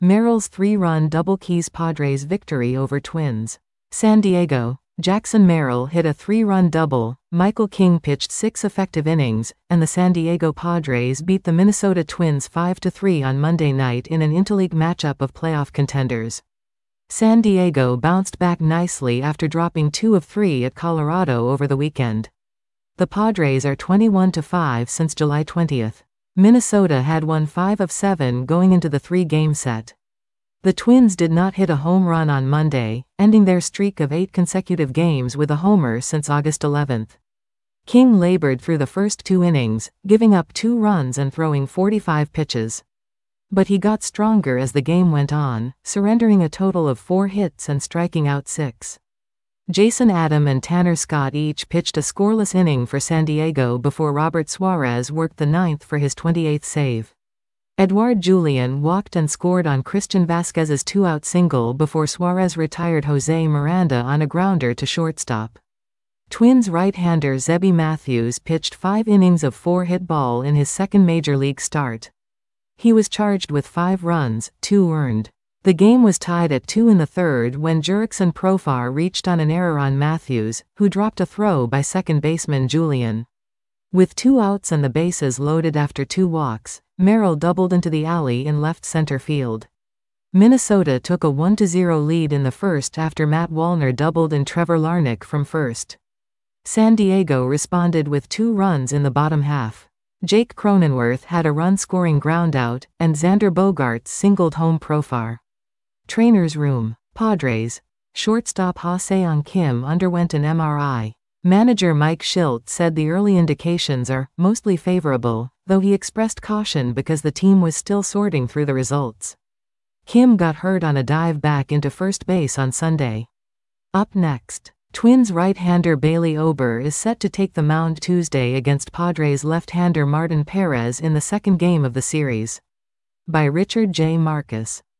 Merrill's 3-run double keys Padres victory over Twins. San Diego. Jackson Merrill hit a 3-run double, Michael King pitched 6 effective innings, and the San Diego Padres beat the Minnesota Twins 5-3 on Monday night in an interleague matchup of playoff contenders. San Diego bounced back nicely after dropping 2 of 3 at Colorado over the weekend. The Padres are 21-5 since July 20. Minnesota had won 5 of 7 going into the 3-game set. The Twins did not hit a home run on Monday, ending their streak of 8 consecutive games with a homer since August 11. King labored through the first 2 innings, giving up 2 runs and throwing 45 pitches. But he got stronger as the game went on, surrendering a total of 4 hits and striking out 6. Jason Adam and Tanner Scott each pitched a scoreless inning for San Diego before Robert Suarez worked the 9th for his 28th save. Edouard Julien walked and scored on Christian Vasquez's 2-out single before Suarez retired Jose Miranda on a grounder to shortstop. Twins right-hander Zebby Matthews pitched 5 innings of 4-hit ball in his second major league start. He was charged with 5 runs, 2 earned. The game was tied at 2 in the third when Jurickson Profar reached on an error on Matthews, who dropped a throw by second baseman Julien. With 2 outs and the bases loaded after 2 walks, Merrill doubled into the alley in left center field. Minnesota took a 1-0 lead in the first after Matt Wallner doubled and Trevor Larnach from first. San Diego responded with 2 runs in the bottom half. Jake Cronenworth had a run-scoring groundout, and Xander Bogaerts singled home Profar. Trainer's room. Padres. Shortstop Ha-Seong Kim underwent an MRI. Manager Mike Shildt said the early indications are mostly favorable, though he expressed caution because the team was still sorting through the results. Kim got hurt on a dive back into first base on Sunday. Up next. Twins right-hander Bailey Ober is set to take the mound Tuesday against Padres left-hander Martin Perez in the second game of the series. By Richard J. Marcus.